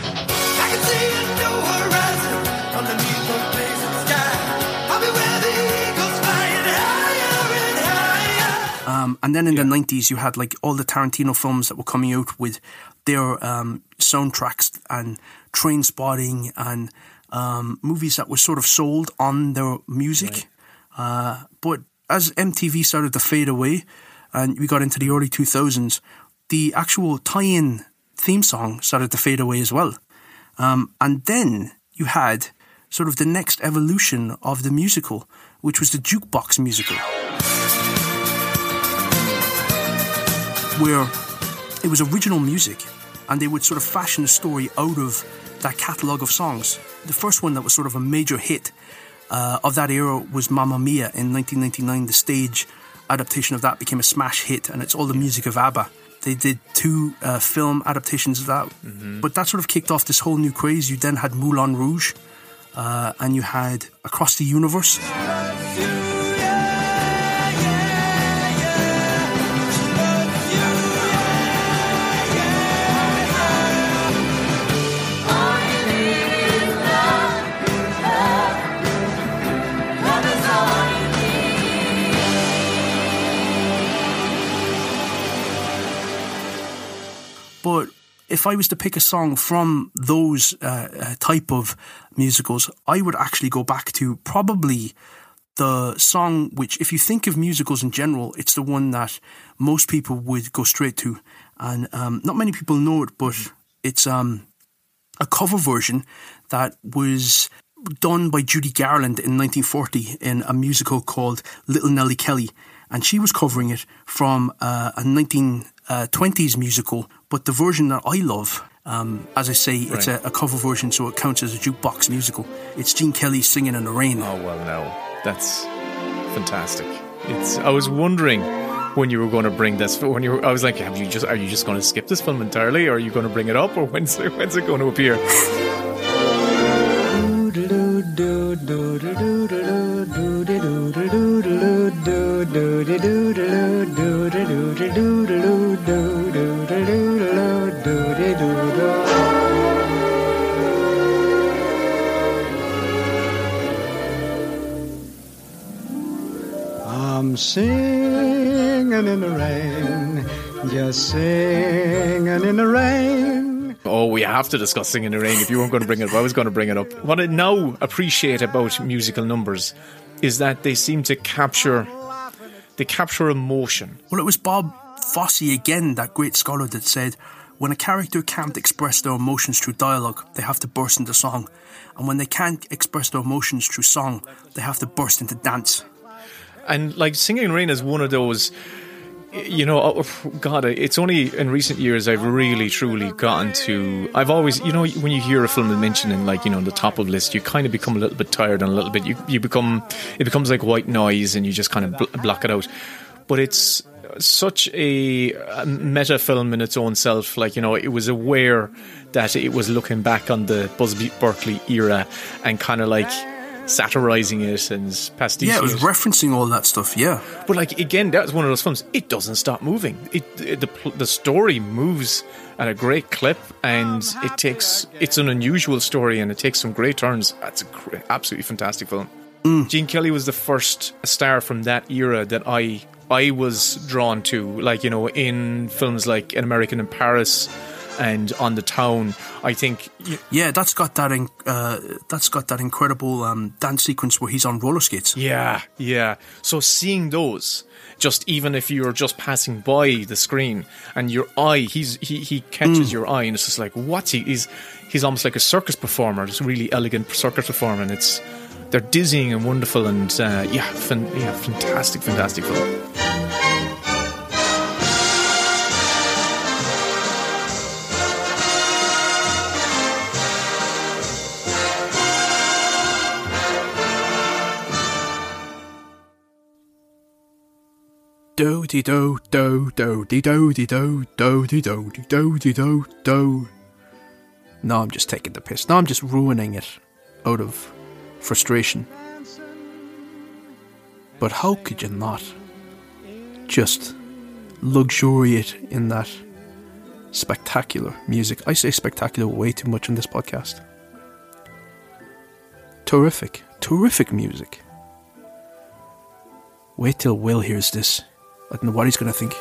And then in the 90s, you had like all the Tarantino films that were coming out with their soundtracks and Trainspotting and movies that were sort of sold on their music. Right. But as MTV started to fade away and we got into the early 2000s, the actual tie-in theme song started to fade away as well. And then you had sort of the next evolution of the musical, which was the jukebox musical, where it was original music and they would sort of fashion a story out of that catalogue of songs. The first one that was sort of a major hit of that era was Mamma Mia in 1999. The stage adaptation of that became a smash hit, and it's all the music of ABBA. They did 2 film adaptations of that, but that sort of kicked off this whole new craze. You then had Moulin Rouge, and you had Across the Universe. But if I was to pick a song from those type of musicals, I would actually go back to probably the song which, if you think of musicals in general, it's the one that most people would go straight to. And not many people know it, but it's a cover version that was done by Judy Garland in 1940 in a musical called Little Nellie Kelly. And she was covering it from a 1920s musical, but the version that I love, as I say, it's a cover version, so it counts as a jukebox musical. It's Gene Kelly singing in the rain. Oh, well, no. That's fantastic. I was wondering when you were going to bring this, I was like, are you just going to skip this film entirely, or are you going to bring it up, or when's it going to appear? I'm singing in the rain, just singing in the rain. Oh, we have to discuss Singing in the Rain. If you weren't going to bring it up, I was going to bring it up. What I now appreciate about musical numbers is that they seem to capture emotion. Well, it was Bob Fosse again, that great scholar, that said, when a character can't express their emotions through dialogue, they have to burst into song. And when they can't express their emotions through song, they have to burst into dance. And like Singing in the Rain is one of those, you know, God, it's only in recent years I've really truly gotten to, I've always, you know, when you hear a film mentioned in, like, you know, the top of the list, you kind of become a little bit tired and a little bit, it becomes like white noise and you just kind of block it out. But it's such a meta film in its own self. Like, you know, it was aware that it was looking back on the Busby Berkeley era and kind of like satirizing it and pastiching it. Yeah, it was referencing all that stuff, yeah. But like, again, that was one of those films, it doesn't stop moving. The story moves at a great clip, and it's an unusual story and it takes some great turns. That's an absolutely fantastic film. Gene Kelly was the first star from that era that I was drawn to, like, you know, in films like An American in Paris and On the Town. I think, yeah, that's got that incredible dance sequence where he's on roller skates. Yeah. So seeing those, just even if you're just passing by the screen and your eye, he catches your eye, and it's just like, what's he's almost like a circus performer, this really elegant circus performer, and they're dizzying and wonderful, and fantastic film. Do de do do do de do de do do de do de do de do do. No, I'm just taking the piss. No, I'm just ruining it out of frustration. But how could you not just luxuriate in that spectacular music? I say spectacular way too much in this podcast. Terrific music. Wait till Will hears this. I don't know what he's going to think.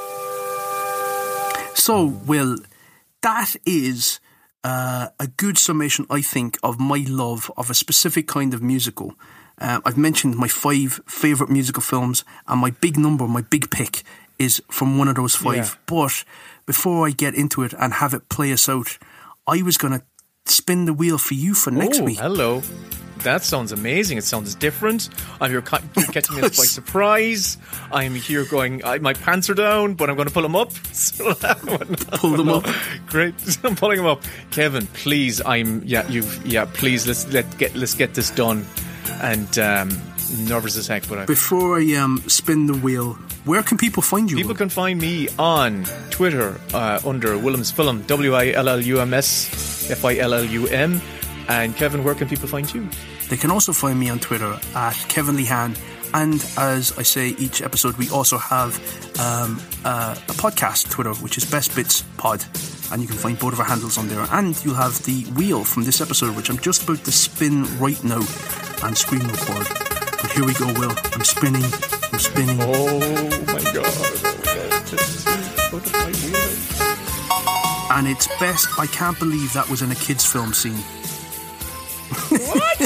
So, Will, that is a good summation, I think, of my love of a specific kind of musical. I've mentioned my 5 favourite musical films, and my big pick is from one of those 5. Yeah. But before I get into it and have it play us out, I was going to spin the wheel for you for next week. Hello. That sounds amazing. It sounds different. I'm here catching me by surprise. I'm here going, my pants are down, but I'm going to pull them up. Pull them up. Great. I'm pulling them up. Kevin, please, please, let's get this done. And nervous as heck, but before I spin the wheel, where can people find you? People can find me on Twitter under Willems Film, WILLUMSFILLUM. And Kevin, where can people find you? They can also find me on Twitter at Kevin Lehan. And as I say each episode, we also have a podcast Twitter, which is Best Bits Pod. And you can find both of our handles on there. And you'll have the wheel from this episode, which I'm just about to spin right now and screen record. But here we go, Will. I'm spinning. Oh my God. And it's best. I can't believe that was in a kids' film scene. What?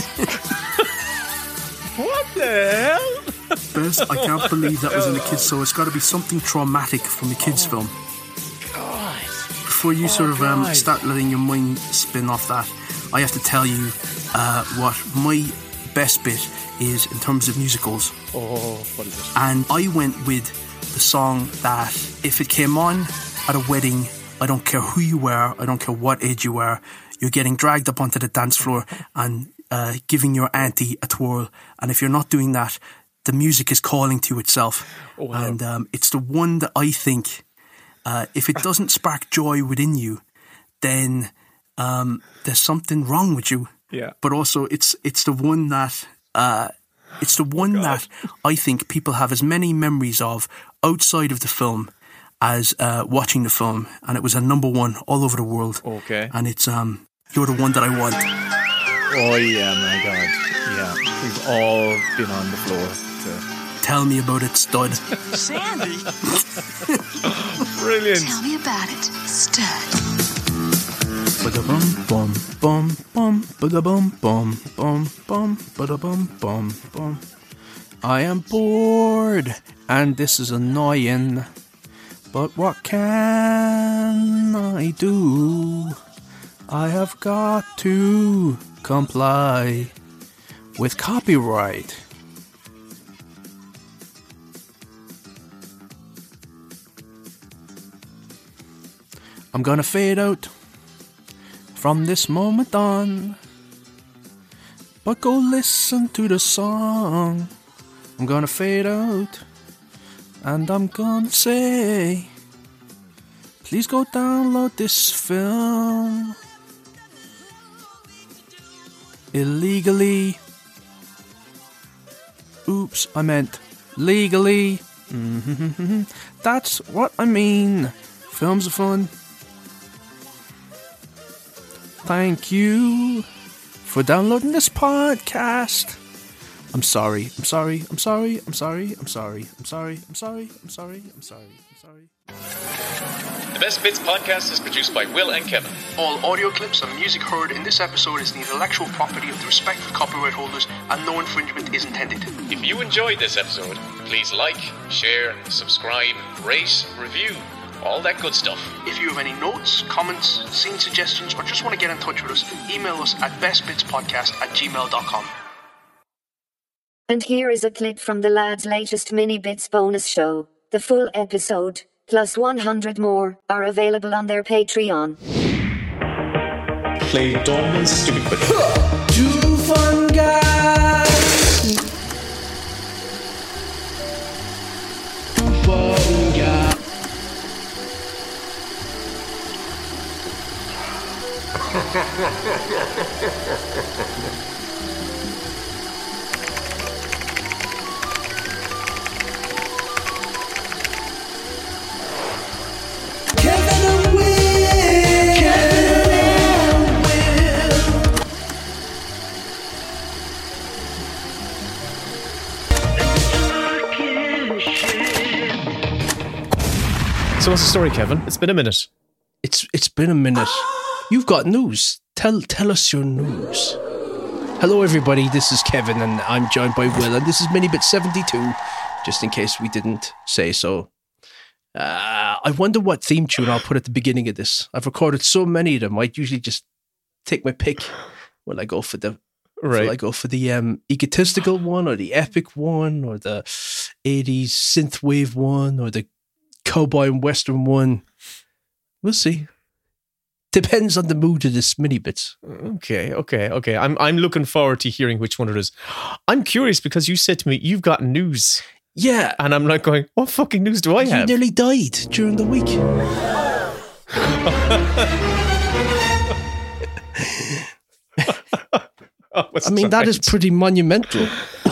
What the hell? Best, I can't believe that was in a kids', so it's got to be something traumatic from a kids' film. God. Before you start letting your mind spin off that, I have to tell you what my best bit is in terms of musicals. Oh, what is it? And I went with the song that, if it came on at a wedding, I don't care who you were, I don't care what age you were, you're getting dragged up onto the dance floor and giving your auntie a twirl. And if you're not doing that, the music is calling to itself. Oh, wow. And it's the one that I think, if it doesn't spark joy within you, then there's something wrong with you. Yeah. But also, it's the one that that I think people have as many memories of outside of the film as watching the film, and it was a number 1 all over the world. Okay. And it's You're the One That I Want. Oh yeah, my God. Yeah, we've all been on the floor. Tell me about it, stud. Sandy. Brilliant. Tell me about it, stud. Ba-da-bum, bum, bum, bum, ba-da-bum, bum, bum, bum, ba-da-bum, bum, bum. I am bored, and this is annoying. But what can I do? I have got to comply with copyright. I'm gonna fade out from this moment on, but go listen to the song. I'm gonna fade out, and I'm gonna say, please go download this film illegally. Oops, I meant legally. That's what I mean. Films are fun. Thank you for downloading this podcast. I'm sorry. I'm sorry. I'm sorry. I'm sorry. I'm sorry. I'm sorry. I'm sorry. I'm sorry. I'm sorry. I'm sorry. The Best Bits podcast is produced by Will and Kevin. All audio clips and music heard in this episode is the intellectual property of the respective copyright holders, and no infringement is intended. If you enjoyed this episode, please like, share, subscribe, rate, review, all that good stuff. If you have any notes, comments, scene suggestions, or just want to get in touch with us, email us at bestbitspodcast@gmail.com. And here is a clip from the lads' latest Mini Bits bonus show. The full episode, plus 100 more, are available on their Patreon. Play dumb and stupid. Two fun guys. Two fun guys. Kevin and Will. Kevin and Will. So what's the story, Kevin? It's been a minute. It's been a minute. You've got news. Tell us your news. Hello, everybody. This is Kevin, and I'm joined by Will, and this is Minibit 72. Just in case we didn't say so. I wonder what theme tune I'll put at the beginning of this. I've recorded so many of them. I'd usually just take my pick. Will I go for the egotistical one, or the epic one, or the 80s synthwave one, or the cowboy and western one? We'll see. Depends on the mood of this mini bits. Okay. I'm looking forward to hearing which one it is. I'm curious because you said to me you've got news. Yeah. And I'm like going, what fucking news do I have? You nearly died during the week. That is pretty monumental.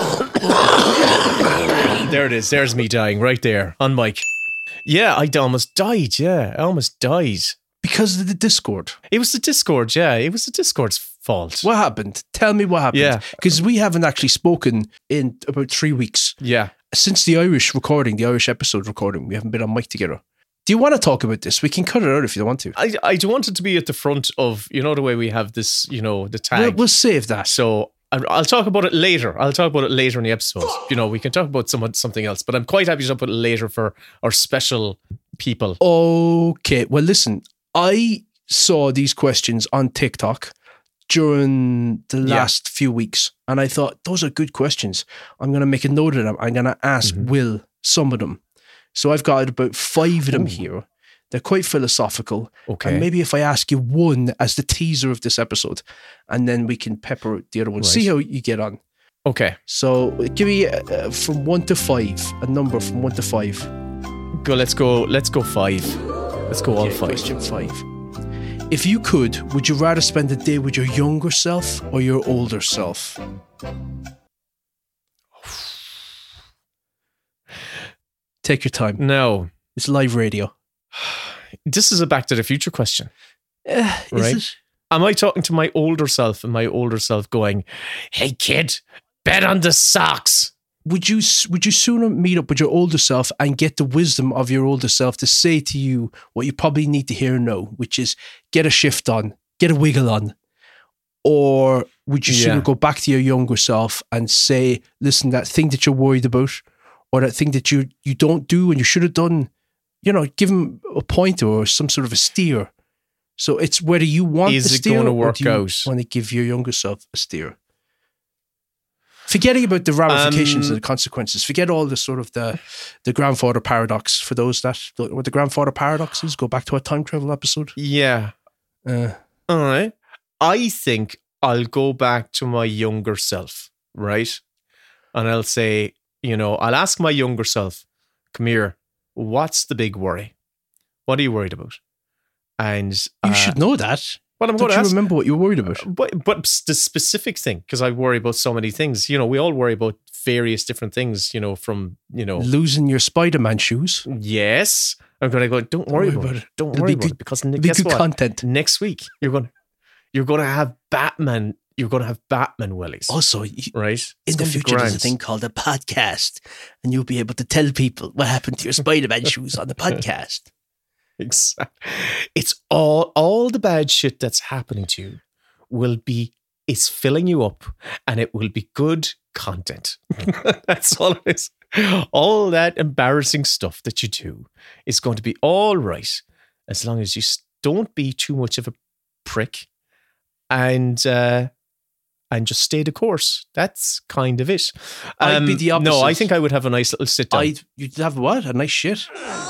There it is. There's me dying right there on mic. Yeah, I almost died. Yeah, I almost died. Because of the Discord. It was the Discord, yeah. It was the Discord's fault. What happened? Tell me what happened. Yeah. Because we haven't actually spoken in about 3 weeks. Yeah. Since the Irish episode recording, we haven't been on mic together. Do you want to talk about this? We can cut it out if you don't want to. I do want it to be at the front of, the way we have this, the tag. We'll save that. So I'll talk about it later. I'll talk about it later in the episode. We can talk about something else, but I'm quite happy to talk about it later for our special people. Okay. Well, listen, I saw these questions on TikTok during the last few weeks, and I thought, those are good questions. I'm going to make a note of them. I'm going to ask Will some of them. So I've got about 5 of them here. They're quite philosophical. Okay. And maybe if I ask you one as the teaser of this episode, and then we can pepper out the other one. Right. See how you get on. Okay. So give me from 1 to 5, a number from 1 to 5. Let's go 5. Let's go all 5. Question 5. If you could, would you rather spend a day with your younger self or your older self? Take your time. No. It's live radio. This is a Back to the Future question. Right? Is it? Am I talking to my older self and my older self going, hey kid, bet on the socks? Would you sooner meet up with your older self and get the wisdom of your older self to say to you what you probably need to hear now, which is get a shift on, get a wiggle on? Or would you sooner go back to your younger self and say, listen, that thing that you're worried about, or that thing that you don't do and you should have done, give them a pointer or some sort of a steer. So it's whether you want the steer, is it going to work out? Want to give your younger self a steer. Forgetting about the ramifications and the consequences. Forget all the sort of the grandfather paradox. For those that don't know what the grandfather paradox is, go back to our time travel episode. Yeah. All right. I think I'll go back to my younger self, right? And I'll say, I'll ask my younger self, come here, what's the big worry? What are you worried about? And you should know that. Well, I'm going to remember what you were worried about. But the specific thing, because I worry about so many things. We all worry about various different things, from, losing your Spider-Man shoes. Yes. I'm going to go, don't worry about it. Don't worry about it. Because guess what? Content. Next week, you're going to have Batman. you're going to have Batman willies. Also, right? In the future, there's a thing called a podcast, and you'll be able to tell people what happened to your Spider-Man shoes on the podcast. Exactly. It's all the bad shit that's happening to you it's filling you up, and it will be good content. That's all it is. All that embarrassing stuff that you do is going to be all right, as long as you don't be too much of a prick and just stay the course. That's kind of it. I'd be the opposite. No, I think I would have a nice little sit down. You'd have what? A nice shit?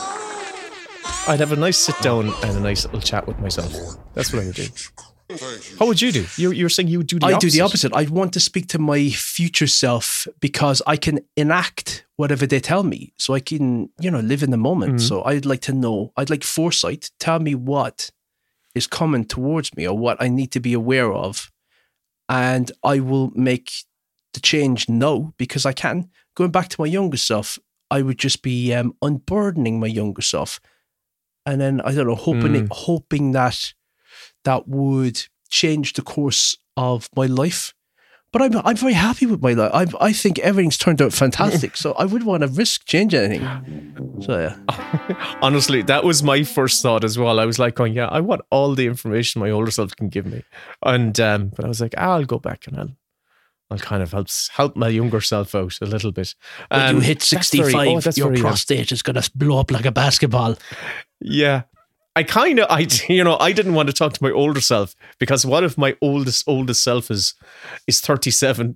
I'd have a nice sit down and a nice little chat with myself. That's what I would do. How would you do? You're saying you would do the opposite? I do the opposite. I'd want to speak to my future self because I can enact whatever they tell me. So I can, live in the moment. Mm-hmm. So I'd like to know, I'd like foresight. Tell me what is coming towards me or what I need to be aware of. And I will make the change now because I can. Going back to my younger self, I would just be unburdening my younger self. And then, I don't know, hoping that would change the course of my life. But I'm very happy with my life. I think everything's turned out fantastic. So I wouldn't want to risk changing anything. So yeah. Honestly, that was my first thought as well. I was like, I want all the information my older self can give me. And but I was like, I'll go back and I'll kind of help my younger self out a little bit. When you hit 65, your prostate is going to blow up like a basketball. Yeah. I didn't want to talk to my older self because what if my oldest self is 37?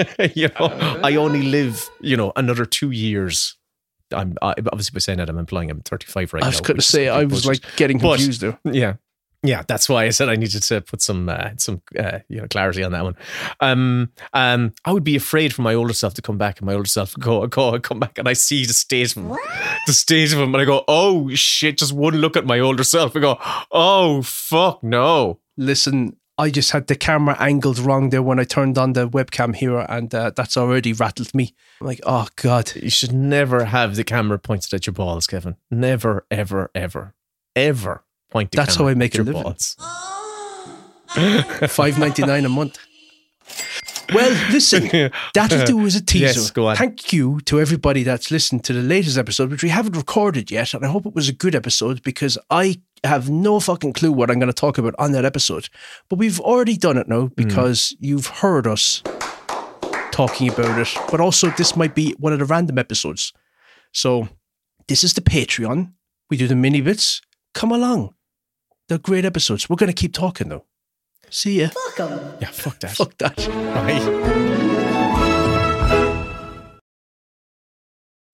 I only live, another 2 years. I'm obviously by saying that I'm implying I'm 35 right now. I was going to say I was getting confused there. Yeah, that's why I said I needed to put some clarity on that one. I would be afraid for my older self to come back, and my older self come back, and I see the state of him, and I go, oh shit! Just one look at my older self, I go, oh fuck no. Listen, I just had the camera angled wrong there when I turned on the webcam here, and that's already rattled me. I'm like, oh god, you should never have the camera pointed at your balls, Kevin. Never, ever, ever, ever. That's how I make a living. $5.99 a month. Well, listen, that'll do as a teaser. Yes, go on. Thank you to everybody that's listened to the latest episode, which we haven't recorded yet, and I hope it was a good episode because I have no fucking clue what I'm going to talk about on that episode. But we've already done it now because you've heard us talking about it, but also this might be one of the random episodes. So this is the Patreon. We do the mini bits. Come along. They're great episodes. We're going to keep talking though. See ya. Fuck 'em. Yeah, fuck that. Fuck that. Bye.